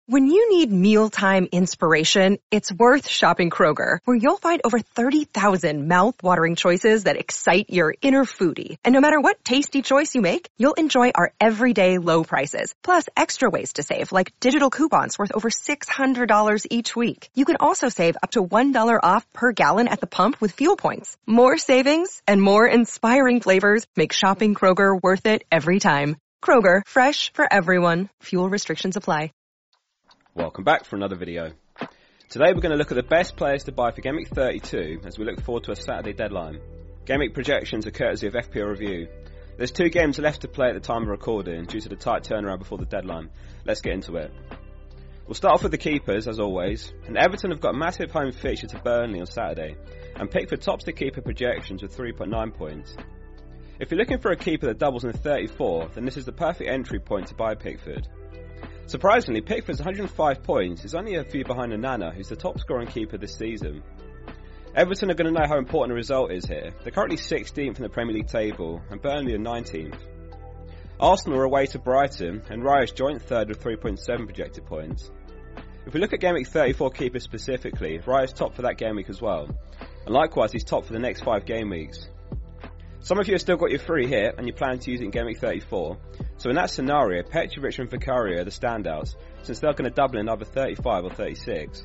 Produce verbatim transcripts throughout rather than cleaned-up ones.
When you need mealtime inspiration, it's worth shopping Kroger, where you'll find over thirty thousand mouth-watering choices that excite your inner foodie. And no matter what tasty choice you make, you'll enjoy our everyday low prices, plus extra ways to save, like digital coupons worth over six hundred dollars each week. You can also save up to one dollar off per gallon at the pump with fuel points. More savings and more inspiring flavors make shopping Kroger worth it every time. Kroger, fresh for everyone. Fuel restrictions apply. Welcome back for another video. Today we're going to look at the best players to buy for Game Week thirty-two as we look forward to a Saturday deadline. Game Week projections are courtesy of F P L Review. There's two games left to play at the time of recording due to the tight turnaround before the deadline. Let's get into it. We'll start off with the keepers as always, and Everton have got a massive home fixture to Burnley on Saturday, and Pickford tops the keeper projections with three point nine points. If you're looking for a keeper that doubles in thirty-four, then this is the perfect entry point to buy Pickford. Surprisingly, Pickford's one hundred five points is only a few behind Onana, who's the top scoring keeper this season. Everton are going to know how important a result is here. They're currently sixteenth in the Premier League table, and Burnley are nineteenth. Arsenal are away to Brighton, and Raya's joint third with three point seven projected points. If we look at Game Week thirty-four keepers specifically, Raya's top for that game week as well, and likewise he's top for the next five game weeks. Some of you have still got your free hit and you plan to use it in Game Week thirty-four, so in that scenario, Petrovic and Vicario are the standouts, since they're going to double in either thirty-five or thirty-six.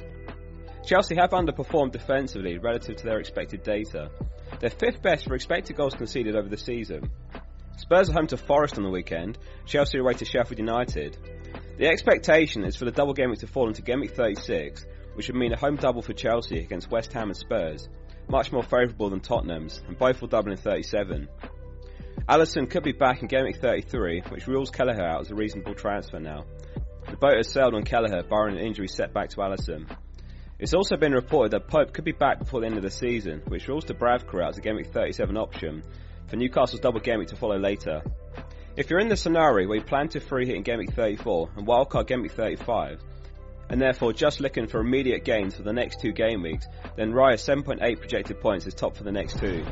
Chelsea have underperformed defensively relative to their expected data. They're fifth best for expected goals conceded over the season. Spurs are home to Forest on the weekend, Chelsea are away to Sheffield United. The expectation is for the double game week to fall into Game Week thirty-six, which would mean a home double for Chelsea against West Ham and Spurs, much more favourable than Tottenham's, and both will double in thirty-seven. Alisson could be back in Game Week thirty-three, which rules Kelleher out as a reasonable transfer now. The boat has sailed on Kelleher, barring an injury setback to Alisson. It's also been reported that Pope could be back before the end of the season, which rules Dubravka out as a Game Week thirty-seven option, for Newcastle's double game week to follow later. If you're in the scenario where you plan to free hit in Game Week thirty-four and wildcard Game Week thirty-five, and therefore just looking for immediate gains for the next two game weeks, then Raya's seven point eight projected points is top for the next two.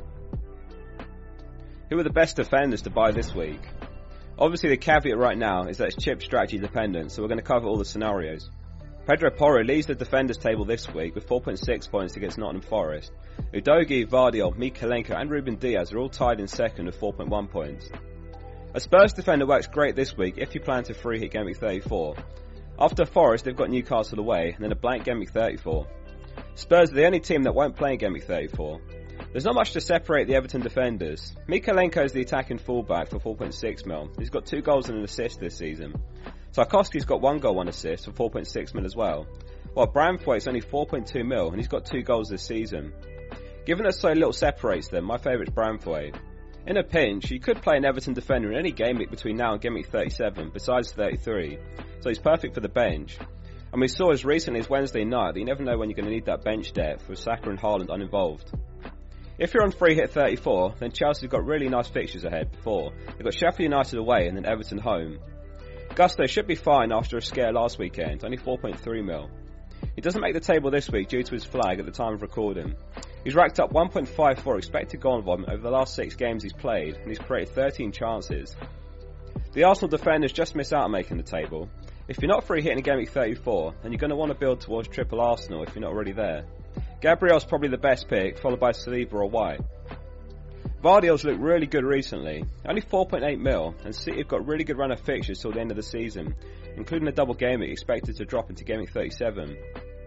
Who are the best defenders to buy this week? Obviously the caveat right now is that it's chip strategy dependent, so we're going to cover all the scenarios. Pedro Porro leads the defenders table this week with four point six points against Nottingham Forest. Udogie, Vardiol, Mykolenko and Ruben Diaz are all tied in second with four point one points. A Spurs defender works great this week if you plan to free hit Game Week thirty-four. After Forest, they've got Newcastle away, and then a blank Game Week thirty-four. Spurs are the only team that won't play in Game Week thirty-four. There's not much to separate the Everton defenders. Mykolenko is the attacking fullback for four point six mil. He's got two goals and an assist this season. Tarkowski's got one goal, one assist for four point six mil as well. While Branthwaite's only four point two mil, and he's got two goals this season. Given that so little separates them, my favourite's Branthwaite. In a pinch, you could play an Everton defender in any game week between now and Game Week thirty-seven, besides thirty-three, so he's perfect for the bench. And we saw as recently as Wednesday night that you never know when you're going to need that bench depth with Saka and Haaland uninvolved. If you're on free hit thirty-four, then Chelsea's got really nice fixtures ahead before. They've got Sheffield United away and then Everton home. Gusto should be fine after a scare last weekend, only four point three mil. He doesn't make the table this week due to his flag at the time of recording. He's racked up one point five four expected goal involvement over the last six games he's played, and he's created thirteen chances. The Arsenal defenders just miss out on making the table. If you're not free hitting a Game Week thirty-four, then you're going to want to build towards triple Arsenal if you're not already there. Gabriel's probably the best pick, followed by Saliba or White. Vardiol's looked really good recently, only four point eight mil, and City have got really good run of fixtures till the end of the season, including a double game week expected to drop into Game Week thirty-seven.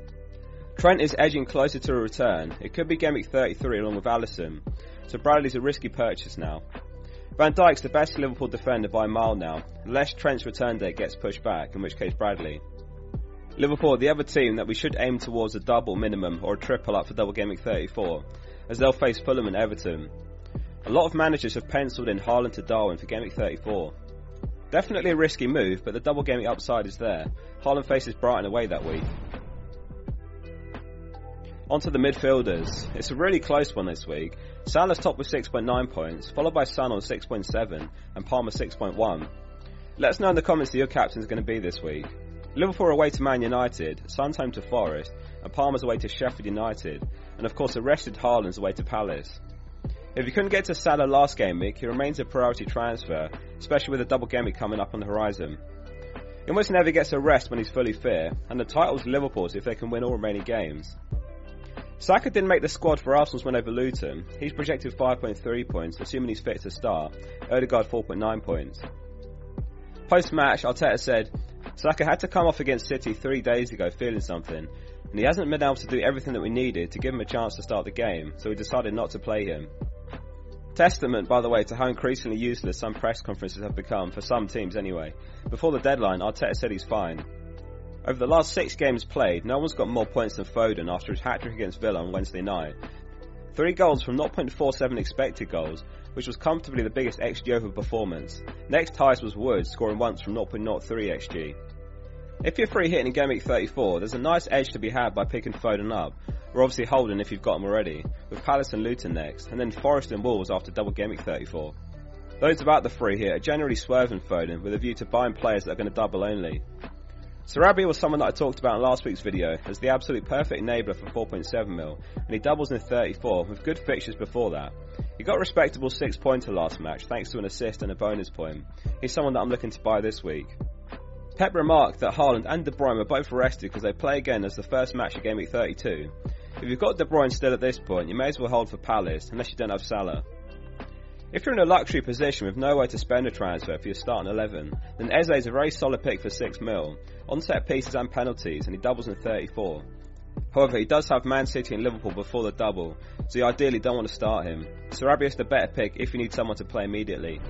Trent is edging closer to a return. It could be Game Week thirty-three along with Alisson, so Bradley's a risky purchase now. Van Dijk's the best Liverpool defender by a mile now, unless Trent's return date gets pushed back, in which case Bradley. Liverpool are the other team that we should aim towards a double minimum or a triple up for double Game Week thirty-four, as they'll face Fulham and Everton. A lot of managers have penciled in Haaland to Darwin for Game Week thirty-four. Definitely a risky move, but the double game week upside is there. Haaland faces Brighton away that week. On to the midfielders. It's a really close one this week. Salah's top with six point nine points, followed by Son on six point seven and Palmer six point one. Let us know in the comments who your captain is going to be this week. Liverpool are away to Man United, Son's home to Forest, and Palmer's away to Sheffield United, and of course arrested Haaland's away to Palace. If you couldn't get to Salah last game week, he remains a priority transfer, especially with a double game week coming up on the horizon. He almost never gets a rest when he's fully fit, and the title's Liverpool's if they can win all remaining games. Saka didn't make the squad for Arsenal's win over Luton. He's projected five point three points, assuming he's fit to start. Odegaard four point nine points. Post-match, Arteta said, Saka had to come off against City three days ago feeling something, and he hasn't been able to do everything that we needed to give him a chance to start the game, so we decided not to play him. Testament, by the way, to how increasingly useless some press conferences have become, for some teams anyway. Before the deadline, Arteta said he's fine. Over the last six games played, no one's got more points than Foden after his hat-trick against Villa on Wednesday night. Three goals from zero point four seven expected goals, which was comfortably the biggest X G over performance. Next highest was Wood, scoring once from zero point zero three X G. If you're free hitting in Game Week thirty-four, there's a nice edge to be had by picking Foden up, or obviously Holden if you've got him already, with Palace and Luton next, and then Forest and Wolves after double Game Week thirty-four. Those about the free hit are generally swerving Foden with a view to buying players that are going to double only. Sarabia was someone that I talked about in last week's video as the absolute perfect enabler for four point seven mil, and he doubles in thirty-four with good fixtures before that. He got a respectable six pointer last match thanks to an assist and a bonus point. He's someone that I'm looking to buy this week. Pep remarked that Haaland and De Bruyne were both rested because they play again as the first match of Game Week thirty-two. If you've got De Bruyne still at this point, you may as well hold for Palace unless you don't have Salah. If you're in a luxury position with no way to spend a transfer for your starting eleven, then Eze is a very solid pick for six mil, on set pieces and penalties, and he doubles in thirty-four. However, he does have Man City and Liverpool before the double, so you ideally don't want to start him. Sarabia is the better pick if you need someone to play immediately.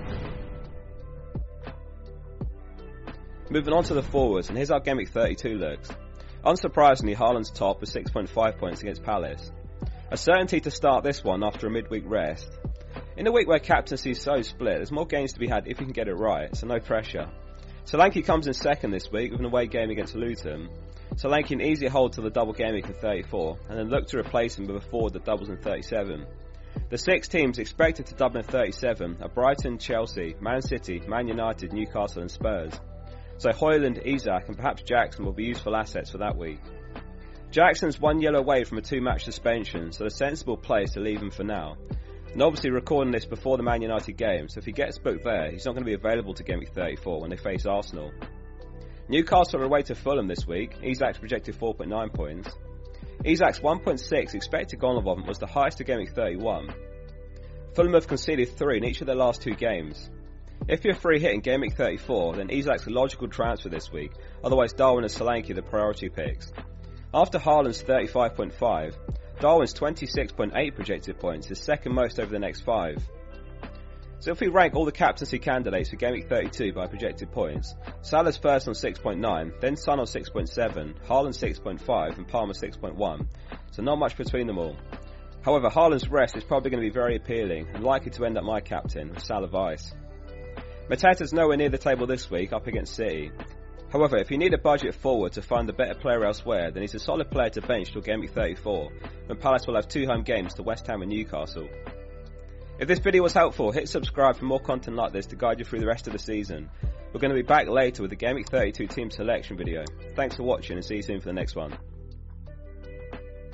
Moving on to the forwards, and here's how Game Week thirty-two looks. Unsurprisingly, Haaland's top with six point five points against Palace. A certainty to start this one after a midweek rest. In a week where captaincy is so split, there's more games to be had if you can get it right, so no pressure. Solanke comes in second this week with an away game against Luton. Solanke an easy hold to the double game week in thirty-four, and then look to replace him with a forward that doubles in thirty-seven. The six teams expected to double in thirty-seven are Brighton, Chelsea, Man City, Man United, Newcastle and Spurs. So Højlund, Isak and perhaps Jackson will be useful assets for that week. Jackson's one yellow away from a two-match suspension, so the sensible play is to leave him for now. And obviously recording this before the Man United game, so if he gets booked there, he's not going to be available to Game Week thirty-four when they face Arsenal. Newcastle are away to Fulham this week. Isak's projected four point nine points. Isak's one point six expected goal involvement was the highest of Game Week thirty-one. Fulham have conceded three in each of their last two games. If you're free hit in Game Week thirty-four, then Isak's a logical transfer this week, otherwise Darwin and Solanke are the priority picks. After Haaland's thirty-five point five, Darwin's twenty-six point eight projected points is second most over the next five. So if we rank all the captaincy candidates for Game Week thirty-two by projected points, Salah's first on six point nine, then Son on six point seven, Haaland six point five and Palmer six point one, so not much between them all. However, Haaland's rest is probably going to be very appealing and likely to end up my captain with Salah vice. Mateta's nowhere near the table this week up against City. However, if you need a budget forward to find a better player elsewhere, then he's a solid player to bench till Game Week thirty-four, when Palace will have two home games to West Ham and Newcastle. If this video was helpful, hit subscribe for more content like this to guide you through the rest of the season. We're going to be back later with the Game Week thirty-two team selection video. Thanks for watching and see you soon for the next one.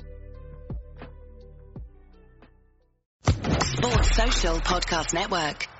Sports Social Podcast Network.